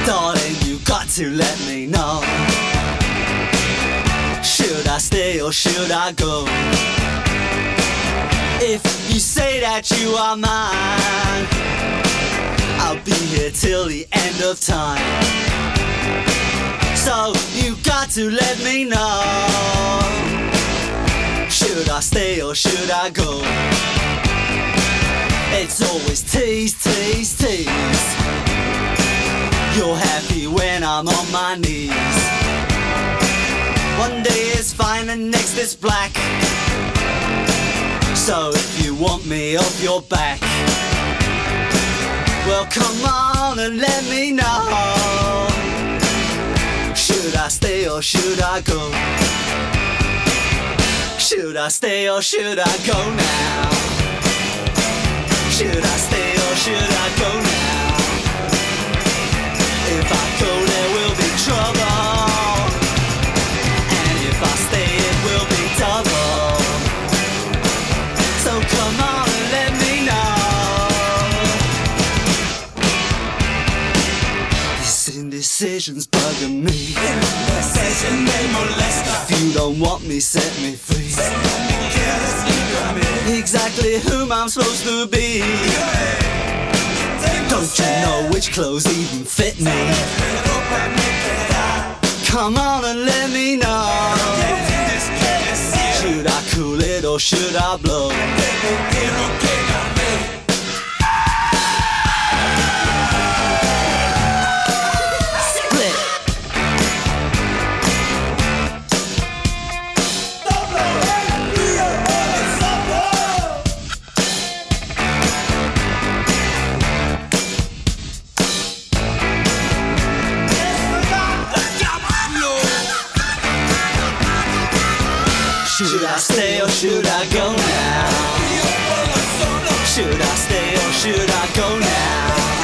Darling, you got to let me know. Should I stay or should I go? If you say that you are mine, I'll be here till the end of time. So you got to let me know. Should I stay or should I go? It's always tease, tease, tease. You're happy when I'm on my knees. One day is fine and next is black. So if you want me off your back, well come on and let me know. Should I stay or should I go? Should I stay or should I go now? Should I stay or should I go now? If I go there will be trouble, and if I stay it will be double. So come on and let me know. This indecision's bugging me. Indecision me molesta. If you don't want me, set me free. Exactly whom I'm supposed to be. Don't you know which clothes even fit me? Come on and let me know. Should I cool it or should I blow? Should I stay or should I go now? Should I stay or should I go now?